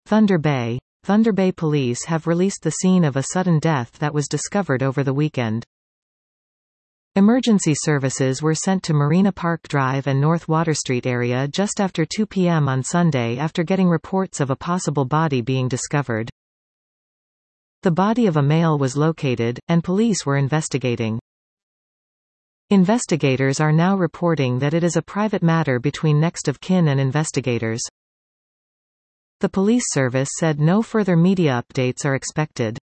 Thunder Bay. Thunder Bay police have released the scene of a sudden death that was discovered over the weekend. Emergency services were sent to Marina Park Drive and North Water Street area just after 2 p.m. on Sunday after getting reports of a possible body being discovered. The body of a male was located, and police were investigating. Investigators are now reporting that it is a private matter between next of kin and investigators. The police service said no further media updates are expected.